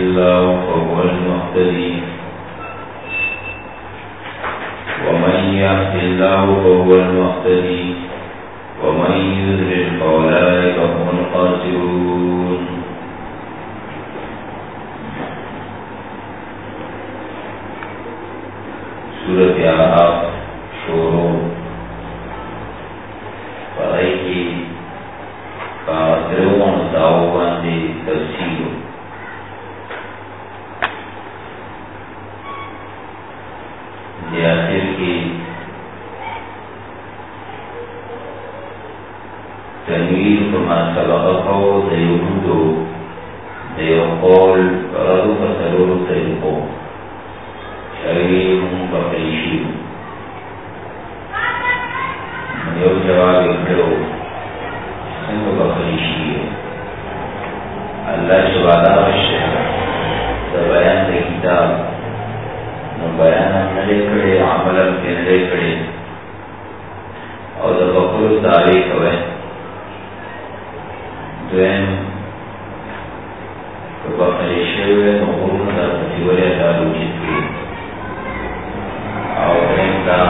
الله فهو المهتدي ومن يهد الله فهو المهتدي ومن يضلل فأولئك هم الخاسرون. سورۃ اعراف شروع پڑھائی کی درون دعو باندې تفصیل دی آخر کی تنویر فما سبقه دیهودو دیو قول فرادو فسرور طریقو شریم بقیشیو دیو جواب اکڑو سنگو بقیشیو اللہ شبادہ وشہ دا بیان دا کتاب نو بیان نلے کڑے عملم کے نلے کڑے اور دا بقر تاریخ ہوئے دویم که بقیشیو نمورن دا تیوری ادالو جتکی او درم دا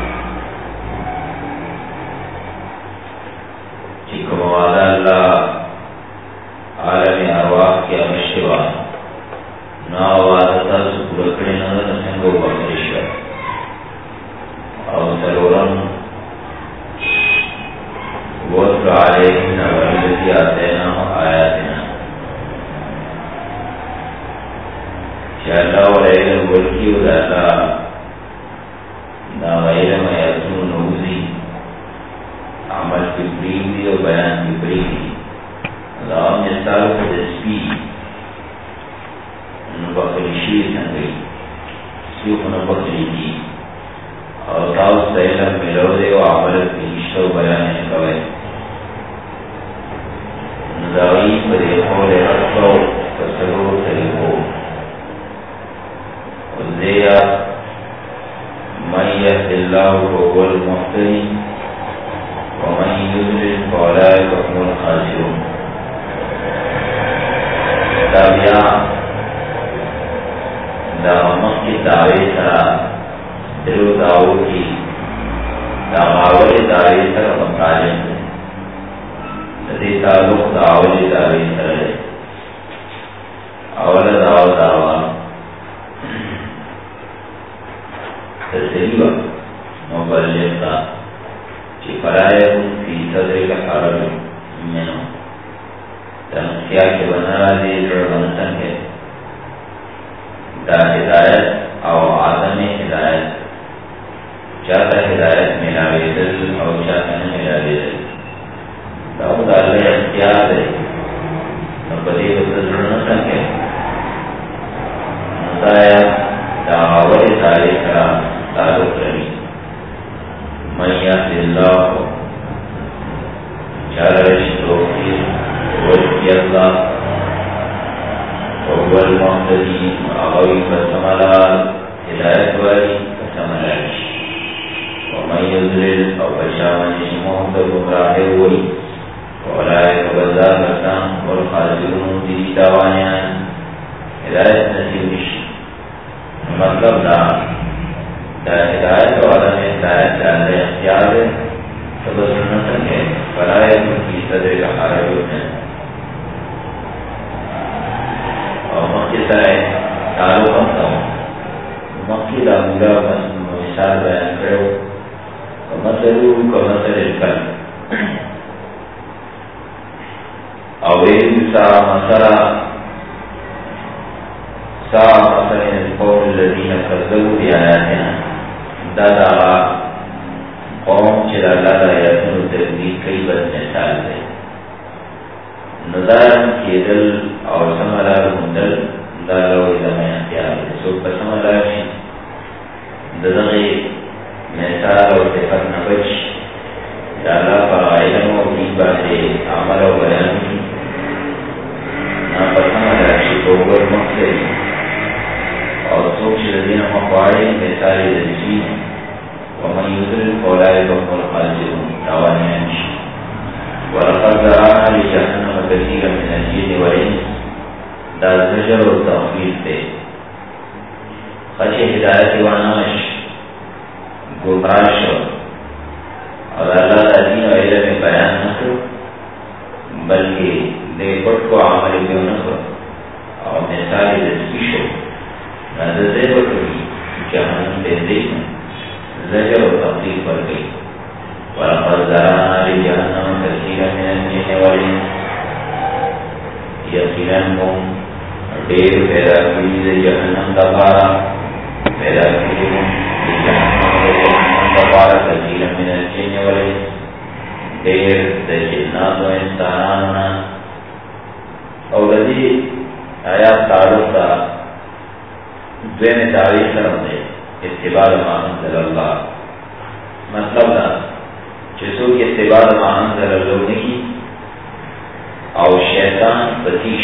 چکو مواد اللہ عالم ارواح کی امشتوا نا وادتا سکورکڑی نظر نسنگو بخششو او سلورم وَاتْلُ عَلَيْهِمْ نَبَأَ الَّذِي آتَيْنَاهُ آيَاتِنَا کہ اللہ و علم ورکی و داتا نا علم ایتون نوزی عمل کی بریدی و بیان کی بریدی اللہ مثال کو دسپی نبخلشی سنگی سیوخ نبخلی کی اور تاؤس تا علم ملو دے و عمل کی اشتو بیان کوئے ندائی پدی قول رسو فسرور طریقو وزیہ من یهد اللہ فهو المهتدی ومن یضلل فأولئک هم الخاسرون. تابعہ دا مخی دعوی سرا دلو دعو کی دعوی دعوی سرا مطالب ندی تعلق دعوی دعوی سرا لے اول دعو دعوی تسلیوہ مبلغ تا چی فرائم فی صدر حرم منو تنسیہ کے بنا دی لڑنسن ہے دا ہدایت او آدم ہدایت چاہتا ہدایت ملاوی دل او چاہتا ملاوی دل داود اللہ اختیار دے نبدی بسر لڑنسن ہے نتایا دعوی تاریخ را تعلق رہی من یهد اللہ چارش توفیر وجی اللہ وهو المهتدی اغوی فسملال ہدایت والی فسملالش ومن یضلل او بشامنش محمد گمراہ ہوئی فولائک بزار کسان والخاسرون دی دعوانیان ہدایت نصیبش. مطلب دا ہدایت و عدم ہدایت جاننے اختیار ہے سب سنتن ہے فرائض کی صدر کا حرج ہوتے ہیں اور مکی سائے تعلق ہمتا ہوں مکی دا مگا مثال بیان کرو کمثلو کمثل الکل اوید سا مثلا سا مثلا القوم الذین کذبوا بآیاتنا دادا قوم چرا لادا یاتنو تردید کئی بد مثال دے نظارم کی دل اور سمالار مندل دالو ادامی اختیار دے سوک پر سمالار شی دزغی مثال اور صفت نبچ دالا پا علم و قیبا سے عمل و بیان کی نا پر سمالار شی توگر مقصد اور سوچ لدین مقوائے مثالی دلچی ومن یضلل فأولئک هم الخاسرون ولقد ذرأنا لجهنم كثيرا من الجن والإنس دا زجر و تخویف دے. خچ ہدایت واناش گمراہ شو اور اللہ دا دین و علم بیان نکو بلکہ دے پٹ کو عمل کیوں نکو اور مثالی دسکی شو نظر دے پٹوی جہنم دے دیکھن زجر و تخویف پر گئی. وَلَقَدْ ذَرَأْنَا لِجَهَنَّمَ كَثِيرًا مِنَ الْجِنِّ وَالْإِنسِ یقیناً ڈیر پیدا کی جہنم دپارا پیدا کی جہنم دپارا کثیرا من الجن والانس ڈیر جنات و انسانانا. اور رضی آیات تعلق کا دویم تاریخ کرم دے اتباع ما انزل اللہ. مطلب دا جسو کی اتباع ما انزل اللہ کی اور شیطان فتیش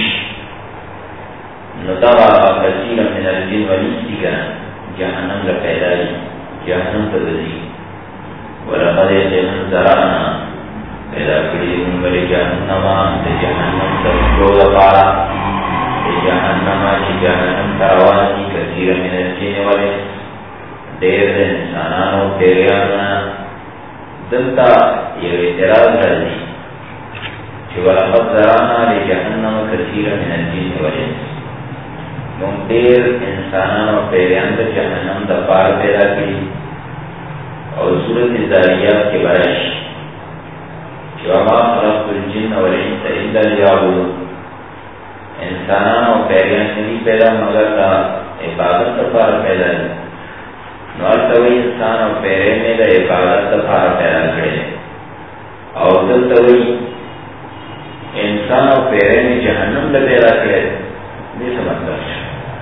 نتابع کثیرا من الجن والانس کا جہنم کا پیدائی جہنم کا رضی. ولقد ذرأنا پیدا کری انگل جہنم جہنم تشکو دپارا جہنم چی جہنم تروانی کثیرا من الجن والانس دیر انسانانو پیریانا. دلتا یہ اعتراض رضی وَلَقَدْ ذَرَأْنَا لِجَهَنَّمَ كَثِيرًا مِنَ الْجِنِّ وَالْإِنسِ من دیر انسانان و پیریان کا جہنم دپار پیدا کی. اور صورت ذاریات کے برش وَمَا خَلَقْتُ الْجِنَّ وَالْإِنسَ إِلَّا لِيَعْبُدُونِ انسانان و پیریان نہیں پیدا مگر کا عبادت دپار پیدا ہے. نوالتوی انسان و پیرے میں دا عبادت دپار پیدا کرے اور دلتوی انسان و پیرے میں جہنم لگیرا کرے. یہ سمجھتا ہے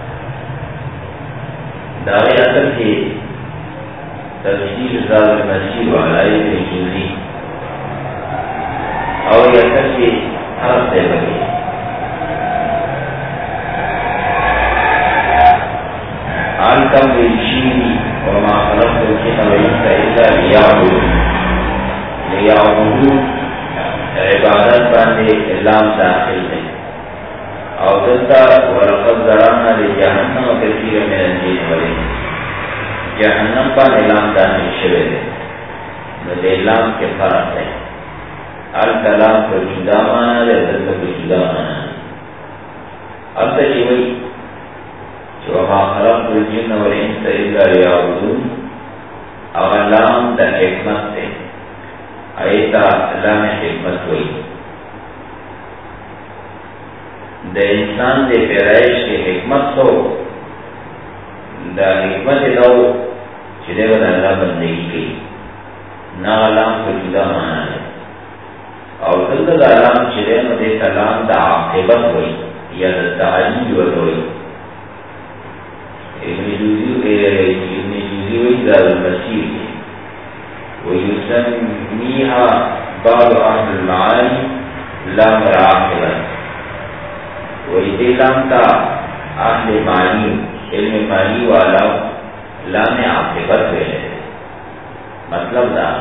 دعوی اصل کی تفسیر ذات المسیح وعلائی بن جوزی اور یہ اصل کی حرف دے بگی آلکم بالشیری وما خلقت الجن والانس الا لیعبدون عبادت باندے علام داخل ہے. اور دلتا وَلَقَدْ ذَرَأْنَا لِجَهَنَّمَ كَثِيرًا مِنَ الْجِنِّ وَالْإِنسِ جہنم پر علام داخل شوے دے. نو علام کے فرق ہے. الکلام کو جدا مانا دے دلتا کو جدا مانا. اب تک وہی وَمَا خَلَقْتُ الْجِنَّ وَالْإِنسَ إِلَّا لِيَعْبُدُونِ اور علام دا حکمت ہے. ایتا اللہ میں حکمت ہوئی دا انسان دے پیرائش کی حکمت ہو دا حکمت دو چلے ود اللہ بندگی کی نا علام کو جدا مانا ہے. اور دلتا دا علام چلے ود علام دا عاقبت ہوئی یا دا تعلیم ہوئی. ابن جوزی ہوئی دا المسیح ويسميها بعض أهل المعاني لام العاقبة. وإذا لام تا أهل معنی علم معنی والا لام عاقبت ہے. مطلب دا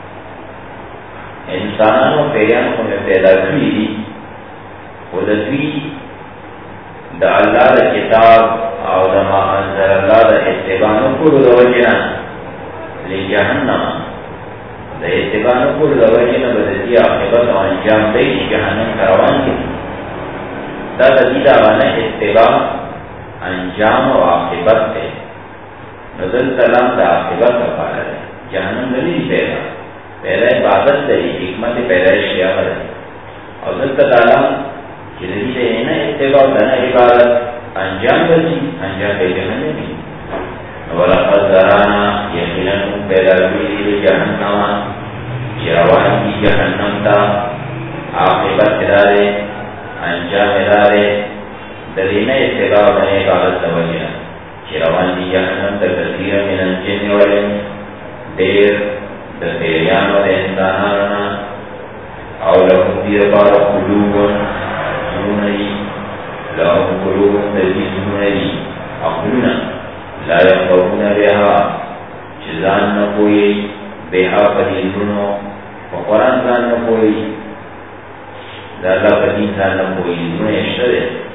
انسانوں پیریان کو میں پیدا کی خودتوی دا اللہ دا کتاب او دا ما انزل اللہ دا اتبانو کل دا وجنا لجہنم دا اتبانو کل دا وجنا بدتی عاقبت و انجام دی جہنم کروان کی. دا دید آوانا اتباع انجام و عاقبت ہے. نزل سلام دا عاقبت و پالا ہے. جہنم دلی پیدا عبادت دلی حکمت پیدائش کیا ہے. اور ذلت تعالیٰ جلدی سے ہے نا اتباع دنا عبادت انجام دلی انجام دے جہنم بھی. وَلَقَدْ ذَرَأْنَا یقیناً پیدا کی جہنم چروان کی جہنم تا عاقبت ادارے انجام ادارے دلینا اتباع بنے عبادت توجہ چروان کی جہنم تا کثیر من الجن والانس دیر دا پیریان و دا انسانانا او لهم دیر بار قلوبن سنونی لهم قلوبن دلی سنونی اقلونا لا يقومون بها چزان نکوئی بها قدیلونو وقرآن زان نکوئی دا اللہ قدیم زان نکوئی دون اشتر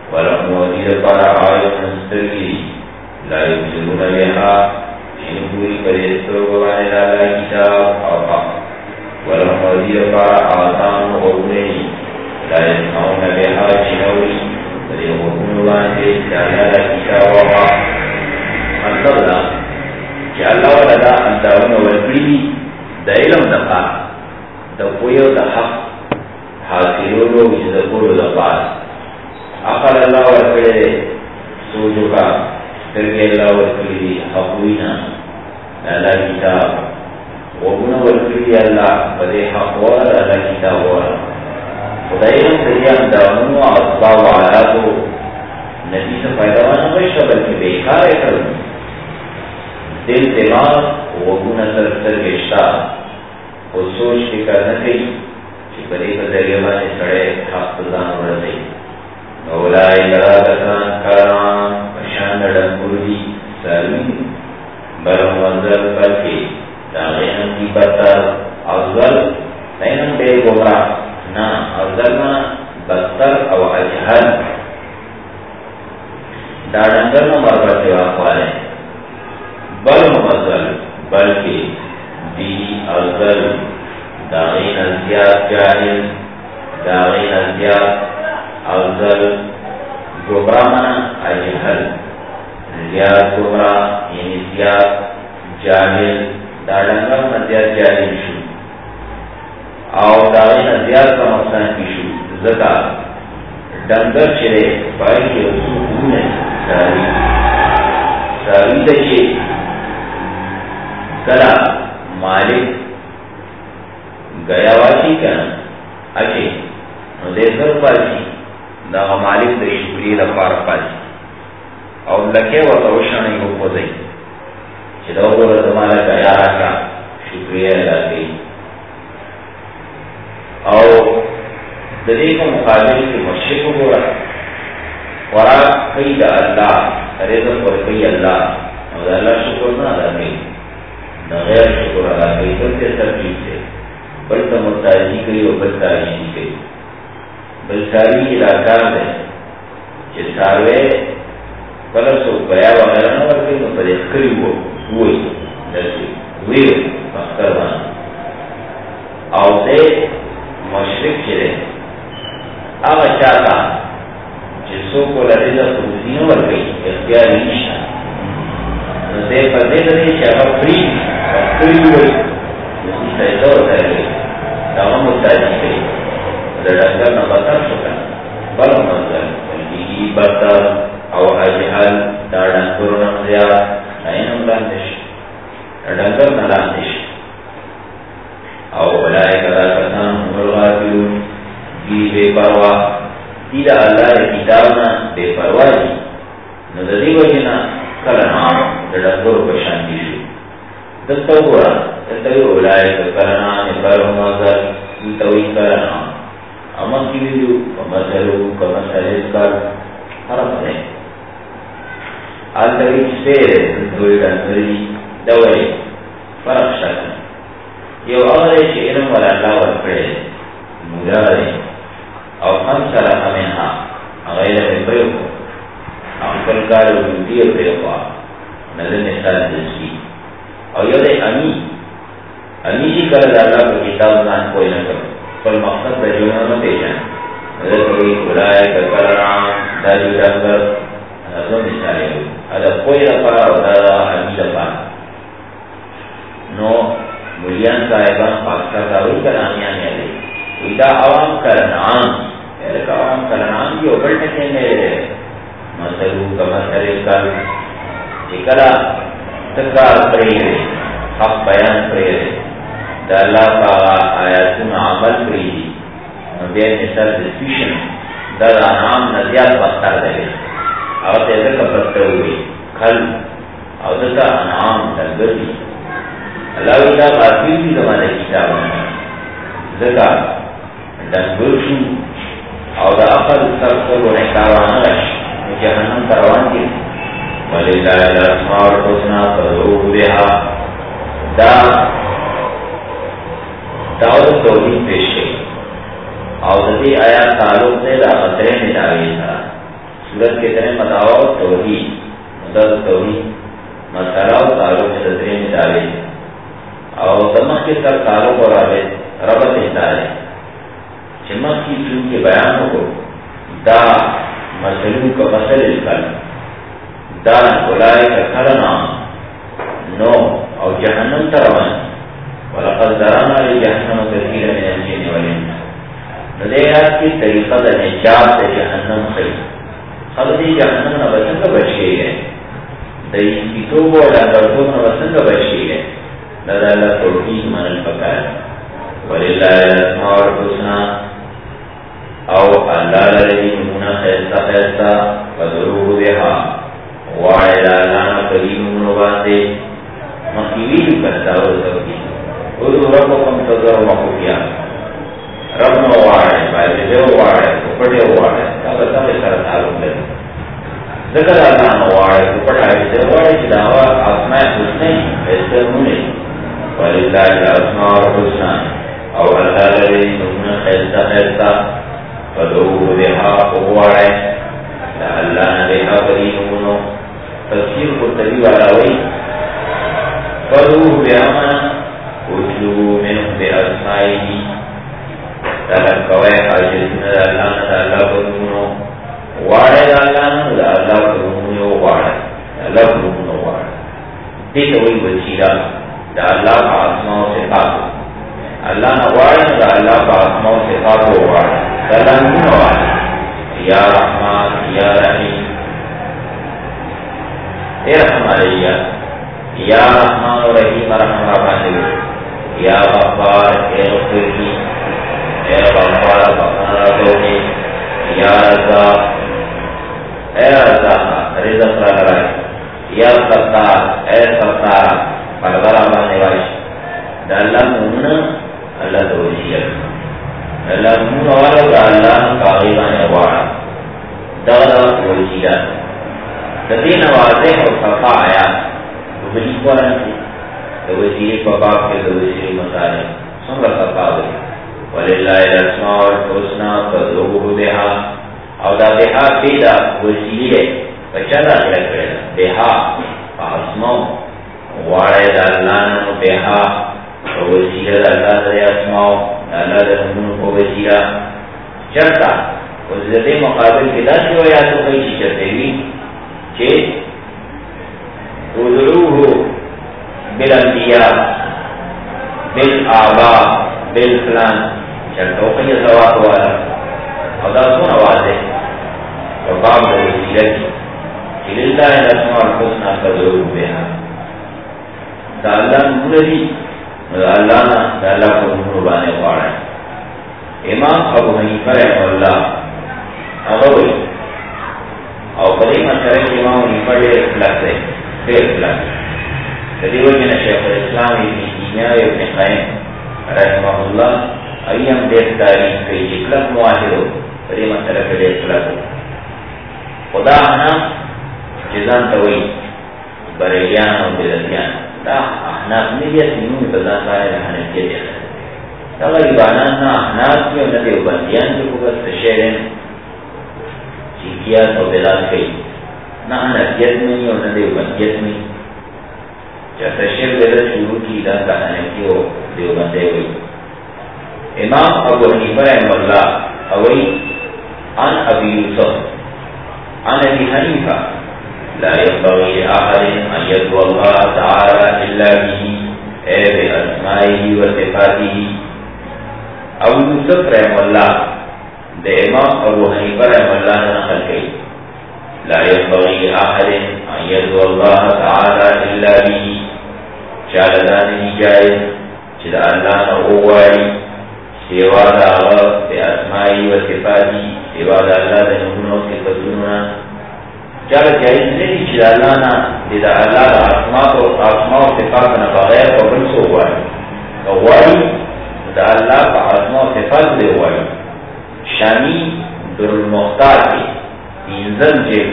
ولهم وزیر پر آیت مستقی لا یبصرون بها ان پوری پریستوں کو بانے لالا کتاب آقا ولهم وزیر پر آسان غرونی لا یسمعون بها چنوری ولی غرون بانے لالا کتاب آقا مطلب دا کہ اللہ ولدا انداؤن والکلی دا علم دقا دا قویو دا حق حاصلولو وچ دا قولو دا پاس اقل اللہ والکلی سوچو کا ترکی اللہ والکلی حقوینا لالا کتاب وغن والکلی اللہ بدے حق والا لالا کتاب والا خدا علم دریا انداؤنو اصباب وعلاتو نبی سے فائدہ وانا بشتا بلکہ بیکار کرنی دل دماغ وغن سر سر گشتا وہ سوچ فکر نہ کئی کہ بڑے بذریعہ بانے سڑے حق تزان ورزی مولائی لگا کسان کرام پشاند ڈنگوری سالوی برم منظر بلکہ داغینم کی بدتر افضل نینم بے گمراہ نا افضلنا بدتر او اجہل دا ڈنگرنا مربت واقوالے بل مفضل بلکہ دی افضل داغین ازیاد جاہل داغین ازیاد افضل گمراہنا اجہل زیاد گمراہ یعنی زیاد جاہل داڑنگا زیاد جاہل شو او داغین زیاد کا مقصد کی شو زکا ڈنگر چرے بائی کے رسول نے ساوی دچے کلا مالک گیا واچی کنا اچھے نو دیسر پاچی دا مالک دا شکری دا پار پاچی او لکے و توشانی کو پوزئی چی دا گورا دمالا گیا راکا شکری ادا گئی او ددی کو مقابل کی مشرق گورا خوراک کئی دا اللہ رزق پر کئی اللہ او دا اللہ شکر نا ادا گئی نا غیر شکر ادا گئی بلتے سب چیز سے بلتا متاجی کئی و بلتا عیشی کئی بلساری علاقہ ہے کہ ساروے پلس و گیا وغیرہ نہ ورکے تو پر اخری ہوئی جیسے ہوئی مختر بانا او دے مشرق چرے آگا چاہتا جسو کو لرزہ خودزینو ورکی اختیار نیشا نو دے پر دے دے چاہا فری اخری ہوئی جسی سیدہ ہوتا ہے تمام متاجی کئی ڈنگر نہ بتر شکا بل منظر بلکی بتر او اجحل دا ڈنگر نمزیاد نینم لاندش ڈنگر نلاندش او بلائے کدا کسان ملغافلون دی بے پرواہ دیدہ اللہ کتابنا بے پرواہ دی نددی وجنا کلنام دا ڈنگر پشاندی شو دتا گورا دتاوی بلائے کلنام برم منظر دتاوی کلنام اما کی ویڈیو کمسلو کمسلس کر حرم ہے آل تاوی سپیر دوئی ڈنگری دوئی فرق شکن یو اغرے چی علم والا اللہ ورکڑے مجارے او خمس رقم انہا اغیر میں پریو اکل کارو جودی پریو نظر مثال جسی او یو دے امی جی کرد اللہ پر کتاب نان کوئی نہ کرو پر مقصد بجونا نہ پیشن حضرت کوئی خلائے کرام دادی ڈنگر نظر مثالے ہو اگر کوئی رفا او دادا حمی رفا نو ملیان صاحبان پاکتا داوی کرانیان یادے ویدہ عوام کرنان ایلک عوام کرنان بھی اوپرٹکے میرے مسلو کا مسئلے کر اکلا تکار پریرے حق بیان پریرے دا اللہ کا آیاتون عمل کری دی بین مثال دسپیشن دا نام نزیاد بختار دے او تیزر کا بختر ہوئی کھل او دا انعام دلگر دی اللہ ویدہ غافل بھی زمانہ کتاب زکا دنگر شو او دا اقل سرسل و نکاوانا رش جہنم تروان کی وَلِلَّهِ الْأَسْمَاءُ الْحُسْنَى فَادْعُوهُ بِهَا دا دعوت توحید پیش ہے اور دی آیات تعلق سے دا خطرے میں دعوی تھا سورت کے تنے مدعو توحید مدد توحید مسئلہ و تعلق نظرے میں ڈالے اور دمخ کے سر تعلق اور ربط ڈالے چمک کی چون کے بیانوں کو دا مسلو کا مسل الکل دا بلائے کا کھرنا نو اور جہنم تروان ولقد ذرانا لجہنم کثیر من الجن والانس ندیات کی طریقہ دا نجات جہنم خیر خلدی جہنم نبسن کا بچے ہے دئی کتوب اور لندرتوب نبسن کا بچے ہے لدى اللہ توحید من الفقار وللہ الاسماء والحسنى او اللہ لدی نمونا خیستا خیستا فضروه بها وعلا لانا قدیم منوباتے مقیوی کرتا ہو سکتی ادھو ربکم تضر وحوکیا رب نو وعلا باید جو وعلا کپڑے وعلا تابتا میں سرطالوں لدی ذکر اللہ نو وعلا کپڑا ایسے وعلا چلاوہ آسماء حسنے ایسے مونے وللہ الاسماء والحسنى او اللہ لدی نمونا خیستا خیستا فدعوه بها قوارے اللہ نہ دیکھا قدیم منو تفسیر قرطبی والا ہوئی فدعوه بها اتلو منه باسمائه تلقوے حاجتنا اللہ نہ اللہ قدیم منو وارے اللہ نہ اللہ قدیم منو وارے اللہ قدیم منو وارے دیکھا ہوئی وسیلہ دا اللہ کا اسماء و صفات اللہ نہ وارے دا اللہ کا اسماء و صفات و وارے اللہ نہ وارے یا رحمان یا رحیم ارحم علیہ یا رحمان و رحیم رحم رحمان یا غفار اے غفر کی اے غفار غفار رضوکی یا رضا اے رضا رزق رضا یا ستار اے ستار پردر آبانے واش دا اللہ مومن اللہ توجیہ اللہ مومن والا دا اللہ کاغیبان وارا دغلا توجیہ دین واضح اور صفا آیا بلی قرآن کی وزیر باب کے وزیر مسائل سنگ صفا ہوئی وللہ الاسماء والحسنى فادعوه بها او دا بها پیدا وزیر بچادا کرے بها اسماء وارے دا اللہ نو بها وزیر دا اللہ دا اسماء اللہ دا نمون کو وزیرہ چرتا وزیر مقابل کے دا شو یا تو کئی چیز چرتے ہوئی کہ ادعوه بالانبیاء بالآباء بالفلان چلتو کئی زوات والا اور دا سن آواز ہے اور باب دا وسیلت کہ للہ الاسماء الحسنى فادعوه بها دا اللہ نوری دا اللہ نا دا اللہ کو نور بانے پاڑا ہے امام ابو حنیفہ رحمہ اللہ اغوی اور قدیم مسئلہ امام حنیفہ دیر اخلاق ہے دیر اخلاق تدیو جن شیخ الاسلام ابن تیمیہ ابن قیم رحمہ اللہ ایم دیر تاریخ کئی اخلاق معاہد ہو قدیم مسئلہ کے دیر اخلاق ہو خدا انا جزان توئی بریلیان و بیدتیان دا احناف نیدیت نمی بزان سارے رحانت کے دیر دا غریبانان نا احناف کی و ندیو بندیان جو بگست شیرین چیکیات و بلاد کئی نا انتیت میں اور ندیو بندیت میں جیسا شیر بلد شروع کی دا کہانتی ہو دیو بندے ہوئی امام ابو حنیفہ رحمہ اللہ اوئی عن ابی یوسف عن ابی حنیفہ لا ينبغي لأحد أن يدعو الله تعالى إلا به أي بأسمائه وصفاته ابو یوسف رحمہ اللہ دے امام ابو حنیفہ رحمہ اللہ نے نقل کی لا ينبغي لأحد أن يدعو الله تعالى إلا به چالدانی جائز چلا اللہ نغواری سوا دا غب بأسمائه وصفاته سوا دا اللہ دے نمونوں کے فضلنا چاہتا جائز نہیں چلا اللہ نا دیدہ اللہ دا اسماء و صفاتنا بغیر قبل سو ہوئی دا اللہ کا اسماء و صفات دے ہوئی شانی در المختار کی انزل جیب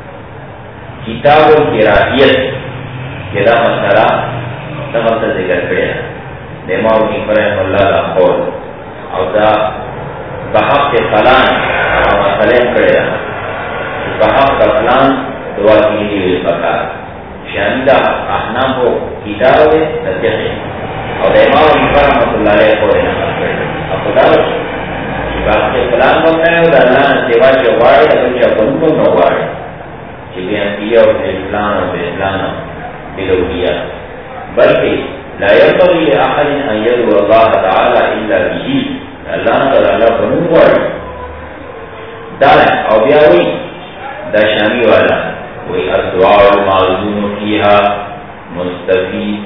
کتاب و کراہیت کدا مسئلہ سمجھتا ذکر کرے دیماؤ کی فرحم اللہ دا قول او دا بحق فلان مسئلہ کرے بحق فلان دعا کی ہوئی پکار شاندہ احناف و کتاب نتیجے اور امام حنیفہ رحمۃ اللہ علیہ کو نقل کړي په دا چې فلان باندې او د الله نه سیوا چې غواړي د بل چا په نوم نه غواړي چې بیا انبیاء او اسلام او اسلام بلوحیه بلکې لا ينبغي لأحد أن يدعو الله تعالى إلا به الله تعالى په نوم غواړي دا او بیا وی دا شامی والا وی الدعاء المعظوم فيها مستفيد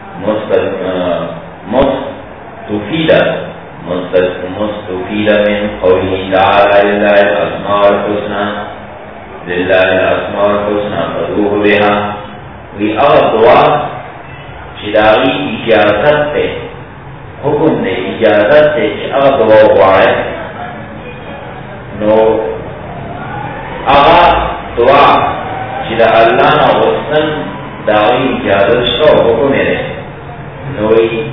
من قوله تعالى لله الأسماء الحسنى فادعوه بها وی دعا چداغی اجازت تے حکم دے اجازت تے چی دعا غواړي نو دعا چې د الله نه غوښتن داغی اجازت شو حکم دے نوی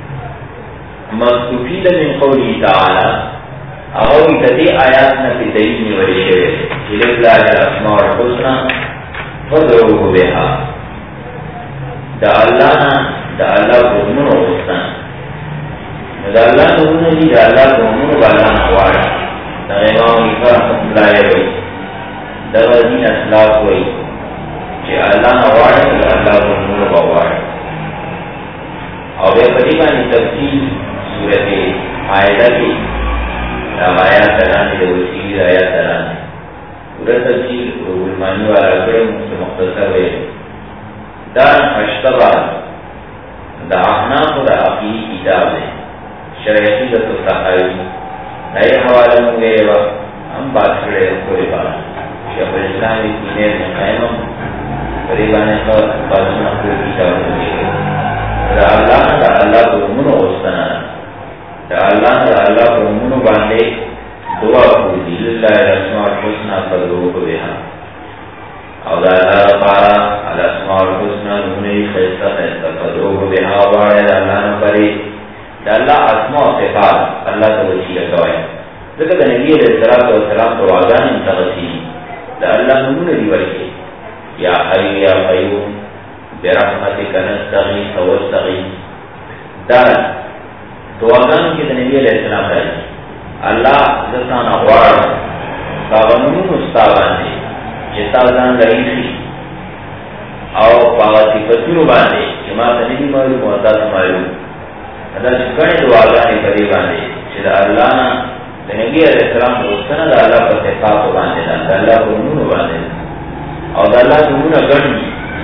مستفید من قوله تعالی اغوی تدی آیات نا پی دلیل نیولی شوی لله الاسماء الحسنى فادعوه بها دا اللہ نا دا اللہ قرمون و غستان دا اللہ قرمون دی دا اللہ قرمون و اللہ نوارا دا امام حنیفہ رحمۃ اللہ علیہ دا غزین اسلاف ہوئی چی اللہ نوارا دا اللہ قرمون و بوارا اور بے قریبانی تفصیل صورت آیدہ کی دا آیات ترانی دا وسیل آیات ترانی پورا تفصیل علمانی والا کرم سے مختصر ہوئے دار اشتبہ دا احناف دا عقیدی کتاب ہے شرعی دا تحاوی نئے حوالہ مگے وقت ہم بات کرے کوئی بات شیخ الاسلام ابن تیمیہ نے قائم قریبانے پر باتنا کوئی کتاب مگے دا اللہ کو منو استنا دا اللہ کو منو باندے دعا کو دی للہ الاسماء الحسنى فادعوه بها او دا اللہ پارا الاسماء الحسنى نمونی خیصہ فادعوه بها وارد اللہ نفری دا اللہ اسماء صفات اللہ تا وسیلہ کوئی ذکر دا نبی علیہ السلام تو آگان انتغسیم دا اللہ نمونی دیورکی یا حی یا قیوم برحمتک نستغیث واستغیث دا تو آگان کی دا نبی علیہ السلام رہی اللہ دستان اغوار کابنون استاوان دی جتا ځان لري او په صفاتونو باندې چې ما ته نه معلوم او تاسو معلوم دا چې کله دعاګانې کوي باندې چې دا الله نه د نبی عليه السلام غوښتنه د الله په صفات باندې د الله په نوم باندې او د الله نومونه ګڼي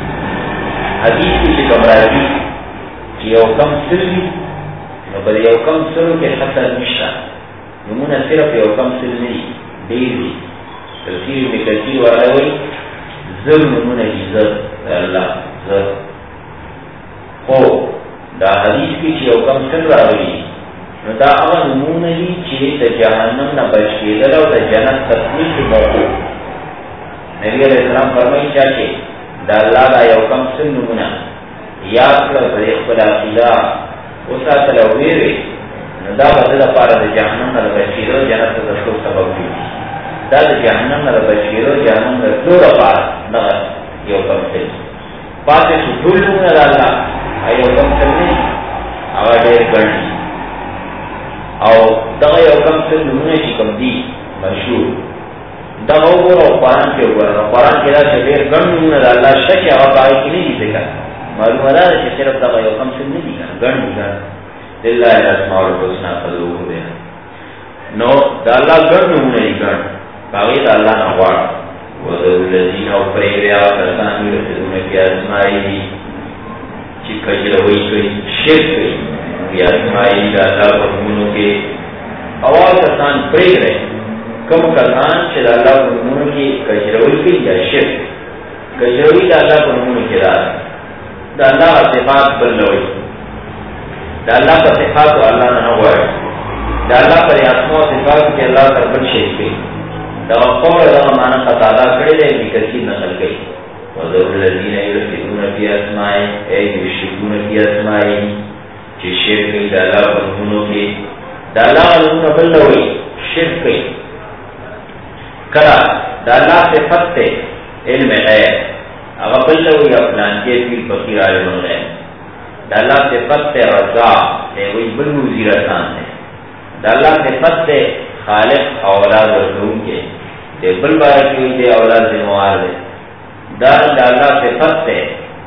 حدیث کې کوم راځي چې یو کم سری نو په یو کم سره کې خطر نشته نومونه صرف یو کم سری نه دی تفسیر میں کثیر والا ہوئی زر نمونہ کی زر اللہ زر خو دا حدیث کی چی اوکم سن راوی نو دا اغا نمونہ ہی چی دا جہنم نا بچکی دل و دا جنت تطمیل کی موقع نبی علیہ السلام فرمائی چاہتے دا اللہ دا اوکم سن نمونہ یاد کر پر اخبراقیدہ اسا تلویرے نو دا بدل پارا دا جہنم نا بچکی دل جنت تطمیل سبب کی دا جہنم نہ بچیرو جہنم نہ دورا پار نہ یو کم سے پاتے ټول نہ راځه ایو کم سے نہیں اواز گړي او دا یو کم سے نمونه چې کم دی مشهور دا وګورو قرآن کې وګورو قرآن کې دا چې ډېر ګڼ نمونه الله شکه او پای کې نه دي ځکه معلومه ده چې صرف دا یو کم سے نه دي ګڼ دي لله الاسماء الحسنى فادعوه بها نو دا الله ګڼ نمونه یې ګڼ باقی دا اللہ نوار وَذَوْ الَّذِينَ اُفْرَيْرِيَا وَتَسَانُ يُرْسِدُونَ فِي أَسْمَائِهِ چی کجروئی کوئی شرک کوئی فی أسمائِهِ دا اللہ فرمونو کے اول کسان پریگ رہے کم کسان چی دا اللہ فرمونو کی کجروئی کوئی یا شرک کجروئی دا اللہ فرمونو کی دا اللہ صفات بلوئی دا اللہ کا صفات و اللہ نوار دا اللہ پر اسماء و صفات کی اللہ پر بل شرک کوئی دا قول دا معنی قطعہ کردے ابن کثیر نقل گئی وَذَوْ الَّذِينَ يُلْحِدُونَ فِي أَسْمَائِهِ اے یشرکون فی اسمائِهِ چی شرک کئی دا اللہ فرمونو کے دا اللہ فرمونو بلوئی شرک کئی کرا دا اللہ صفت تے علم غیب اگر بلتا ہوئی افلان کے پیر فقیر عالم الغیب دا اللہ صفت تے رضا تے وہی بل وزیر آسان تے دا اللہ صفت تے خالق اولاد ورکون کے تے بل بارکی ہوئی تے اولاد زموار دے دا اللہ صفت تے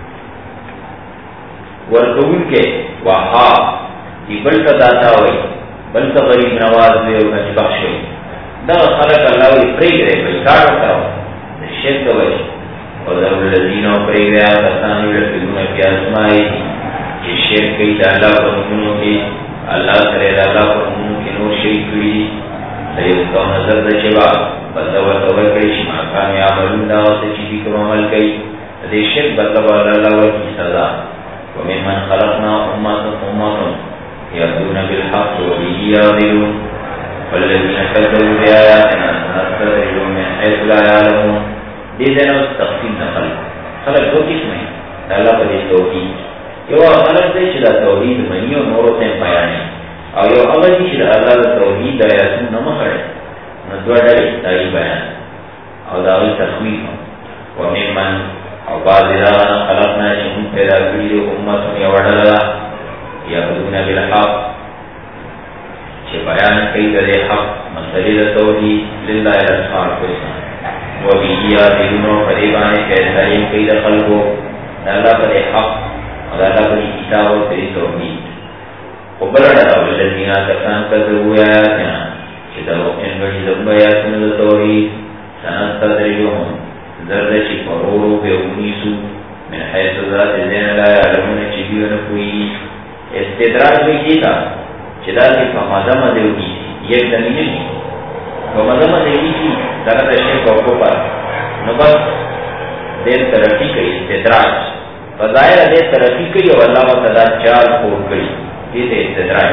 ورکون کے وحاب کی بلتا داتا ہوئی بلتا غریب نواز ہوئی اور نچ بخش ہوئی دا خلق اللہ ہوئی پریگ رہے بھئی کارو کرو شرک ہوئی اور در اللذینوں پریگ رہا کسانی رکھلون کی آسمائی کہ شرک کئی دا اللہ پر نمونوں کی اللہ کرے دا اللہ پر نمونوں کی نور شرک کری سید کا نظر دا شبا بلتا ورطور کری شما کامی عملون دا اسے چیزی کم عمل کئی دے شرک بلتا اللہ کی سزا ومن من خلقنا امتا يهدون بالحق وبه يعدلون والذين كذبوا بآياتنا سنستدرجهم من حيث لا يعلمون دیدن اس تقسیم نقل خلق دو قسم ہیں اللہ پر توحید یو خلق دے چلا توحید منی و نورو تین بیانی اور یو اول دی چلا اللہ توحید آیاتون نمخڑے ندوہ ڈالی تائی بیان اور داوی تخویف ومن من اور بعض ادارنا خلقنا چہم پیدا کری امتون یوڑا یعبدون بالحق چه بیان کئی در حق مسئلہ توحید للہ الاسماء الحسنى و بیہی آدھرونو فریبان کیسائیم کئی در خلقو اللہ پر حق اور اللہ پر کتاب و تری توحید و برڑا والذین کسان کذبوا آیاتنا چه در وقتن بڑی زنب آیاتنا در توحید سنستدرجهم زرد چی فرورو بے اونیسو من حیث ذات زین لا یعلمون چیزیون کوئی استدراج بھی کی تھا چدا کی فمازہ مدے ہوگی یہ زمینی فمازہ مدے ہوگی کی طرح شیخ اور پر نبت دیر ترقی کئی استدراج فظاہر دیر ترقی کئی اور اللہ و تعالی چار پھوڑ کئی جیسے استدراج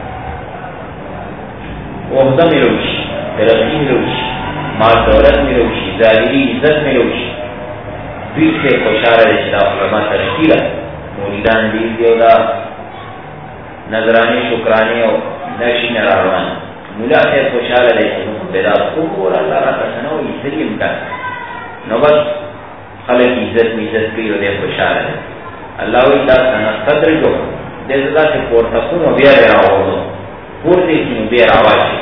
وحدہ میں روشی ترقی میں روشی مال دولت میں روشی ظاہری عزت میں روشی بیس سے خوشار ہے چدا علماء ترقی رہا مولیدان دیر دیودا نظرانی شکرانی اور نشی نراروانی مولا سے خوشحال علیہ السلام بیداد خوب اور اللہ را کسنو عزت امکان نوبت خلق عزت کی اور دے خوشحال علیہ اللہ وی تا سنستدر جو دے زدہ سے پورتکون و بیر راو دو پورتی کنو بیر آواشی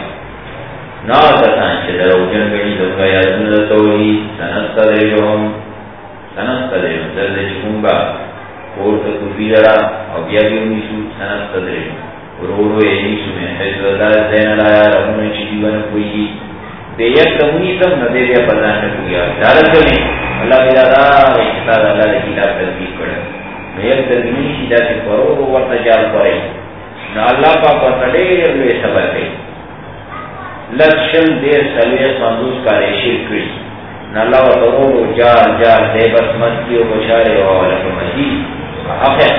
ناکتان چه در اوجن گنی دنگا یادن دتولی سنستدر جو ہم سنستدر جو درد چکونگا پورتکو بیرا اور بیا بیونیسو سنستدر رو ایسو میں حیث اللہ زین لایا رہونے چیزیون کوئی دے یک تمونیسم ندے دیا پردان نکویا دارت کرنے اللہ بیدادا احساد اللہ دے کتاب تذکیب کرنے میں یک تذکیبی سیدہ سے کرو ورطا جال پڑے نا اللہ پاک ورطا دیر لئے سبر کئی لکشن دیر سلویت مندوز کا ریشیر کری نا اللہ ورطا جال دے بس مدکی و بشارے و علم مجید حق ہے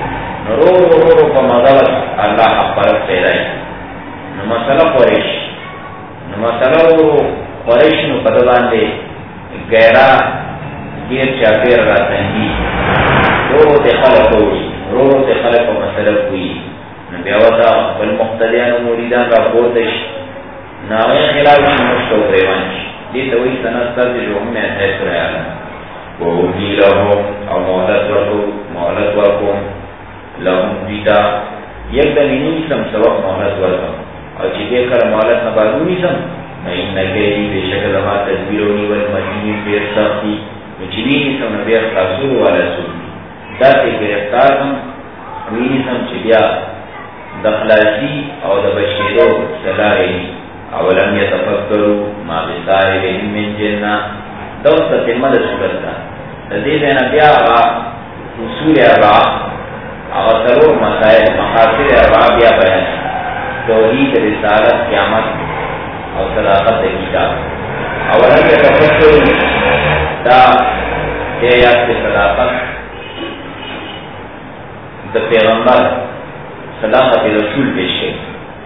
رو کا مدد اللہ حق پرت پیدائی نمسلہ قریش نمسلہ قریش نو قدبان دے گیرہ گیر چاپیر را تنگی رو تے خلق ہوئی رو تے خلق و مسلق ہوئی نبیوتا بالمقتدیان و موریدان را بوردش ناغی خلالش مشتو پریوانش دیتا وی سنستر جو ہم نے حیث رہا وَوْدِي لَهُمْ او مہلت ورکم لهم دیتا یک دنینی سم سبق مہلت ورکم اور چکے کر مہلت نبادونی سم میں نگری بے شکل ما تدبیرونی والمدینی بیر سختی مچلینی سم نبیر خاصور والا سولی داتے گرفتار ہم وینی سم چلیا دخلاسی او دبشیرو سلاری اولم یتفکرو ما بسائے بہن من جنہ دوست تمد سورتا تدید نبی آغا اصول اربع آغا سرور مسائل مقاصد اربع بیا بیان توحید رسالت قیامت اور صداقت کتاب اولا کے تفکر دا دیات کے صداقت دا پیغمبر صداقت رسول پیش ہے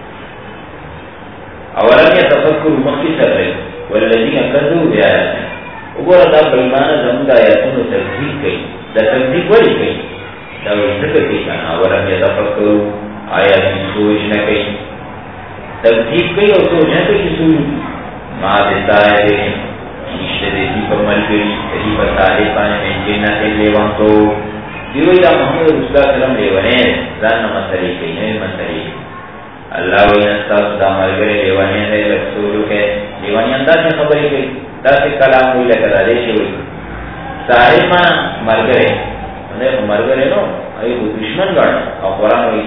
اولا کے تفکر مختصر ہے والذین کذبوا بآیاتنا وګوره دا بېمانه زموږ د آیاتونو تکذیب کوي دا تکذیب ولې کوي دا ځکه کوي که نه اولم یتفکروا آیات سوچ نه کوي تکذیب کوي او سوچ نه کوي چې ما بسائرهم نشته دی په ملګری دی په صاحب باندې جنت لیوان تو دیوی دا محمد رسول الله سلام لیوانه ځان نه مسلې کوي نه مسلې الله وی نستاس دا ملګری لیوانه نه رسولو کې لیوانه انداز خبرې کوي دا څه کلام وی لکه دا دې شي وي صاحب معنا ملګری نه ملګری نو ایو دشمن ګڼ او قرآن وی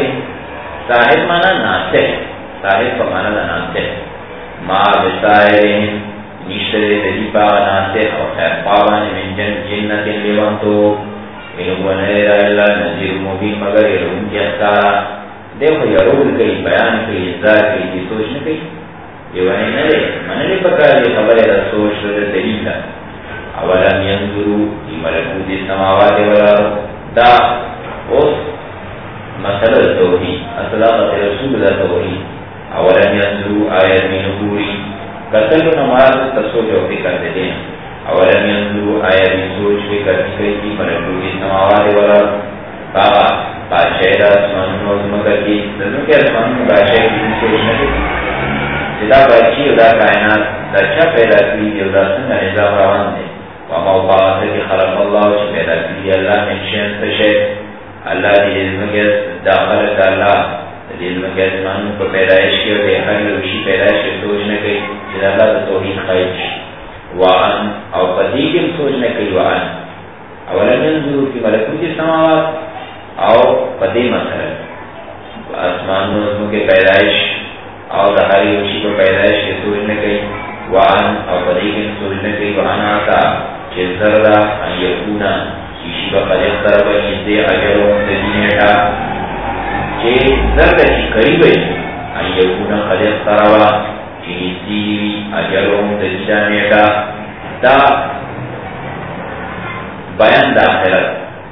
صاحب معنا ناسه صاحب په معنا دا ناسه ما بصائرین نشتر دی پاغ ناسه او خیر پاوان من جنت لیوان تو انہو نیر اللہ نظیر مبین مگر یرون کی اختارا دیکھو یرون کئی بیان کئی ازدار کئی دی سوچ نکئی یوانی نرے منلی پکار دی خبر دا سوچ دا دلیل دا اولم ینظرو دی ملکوت سماوات والارض دا اس مسئلہ توحید اصلاقات رسول دا توحید اولم ینظرو آیت میں نبوری قتل نماز تصوچ و فکر دیتے ہیں اولم ینظرو آیت میں سوچ فکر نکئی کی ملکوت سماوات والارض بابا بادشاہ دا اسمانون و زمکر کی دنوں کے اسمانون بادشاہ کی سوچ نکئی جدا بچی ادا کائنات دا چا پیدا کی ادا سنگا نظام روان دے وما اوقات کی خلق اللہ چا پیدا کی اللہ من شین تشے اللہ دی علمگیت داخلت اللہ دی علمگیت اسمانون کو پیدایش کی اور ہر لوشی پیدایش کی سوچ نکئی جدا اللہ دا توحید خیش وعن او قدیقم سوچ نکئی وعن اولم ینظرو کی ملکوت سماوات او قدیم مثلا اسمانون کے پیدایش او دہاری وشی کو پیدایش کے سوچنے گئی وعن او قدیقن سوچنے گئی وعن آتا چه زردہ ان یکونا چیشی با خلیق طرف ایزدے عجرون تجینیٹا چه زردہ چی قریبی ان یکونا خلیق طرف چیزدی عجرون تجینیٹا دا بیان داخلت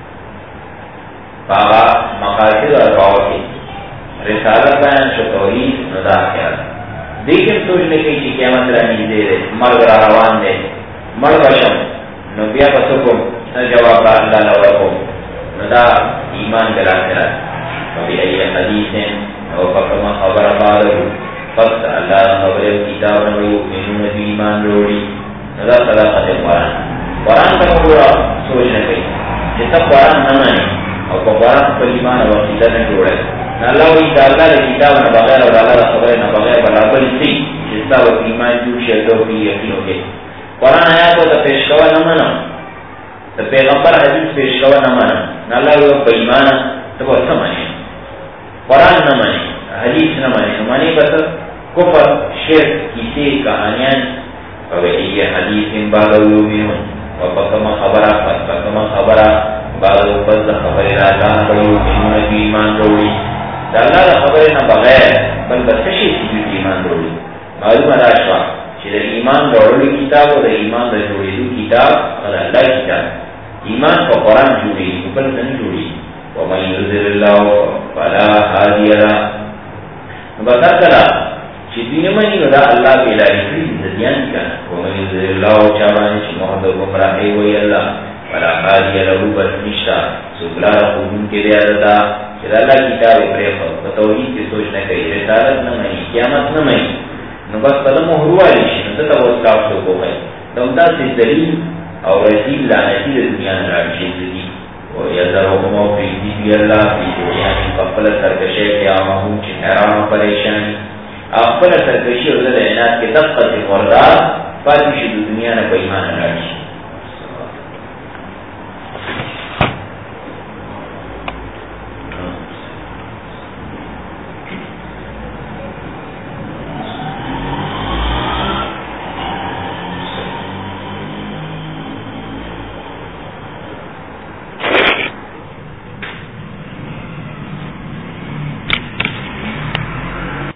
باغا مقاصد ارباوتی رسالت بیان شو توحید ندا خیال دیکھن سوچنے کی چی قیامت رانی دے دے مرگ را روان دے مرگ شم نبیا پسکم جواب را اللہ لورکم ندا ایمان بلا خیال وبی ای حدیثیں او فکرما خبر بادو فقط اللہ خبر کتاب نبو منون دی ایمان روڑی ندا صداقت قرآن قرآن کا مبورا سوچنے کی جسا قرآن نمانی اور قرآن پر ایمان اور عقیدہ نے جوڑے اللہ وی تعالی نے کتاب نہ بغیر اور اللہ خبر نہ بغیر برابر تھی جس کا وہ ایمان جو شہدوں کی یقین ہو گئے قرآن آیا تو پیش کوا نہ مانا تو پیغمبر حدیث پیش کوا نہ مانا نہ اللہ وہ بےایمان تو وہ سمجھے قرآن نہ مانے حدیث نہ مانے بس کفر شرک کسی کہانیاں اور یہ حدیث ان بعد علوم اور بکما خبرہ بکما خبرہ بعد بس خبر راجان بڑو انہوں نے ایمان روڑی اللہ دا خبر نہ بغیر بل بسشی سی ایمان روڑی معلوم راشوا چی دا ایمان روڑی کتاب و دا ایمان دا جوڑی دو کتاب و دا اللہ کتاب ایمان پا قرآن جوڑی بل سن جوڑی ومن یذر اللہ فلا حادی اللہ بتا کلا چی دین منی و دا اللہ بیلاری کری زدیان کنا ومن یذر اللہ چابانی چی محمد گمراہی وی اللہ فلا حادی اللہ بس نشتا سبلا رخون کے دیا دادا کہ اللہ کتاب پریخو توحید کی سوچ نہ کہی رسالت نہ مانی قیامت نہ مانی نو بس قدم حروا لیشی نو تتا وہ اسکاف سو کو گئی دمتا سے دلیل اور رسیل لعنتی دنیا نرانشی زدی و یذرهم فی دیبی اللہ فی دنیا کی قبل سرکشے قیامہم چی حیران پریشانی اقبل سرکشی و زد اعنات کے دقت مردار فاتشی دنیا نہ بیمان نرانشی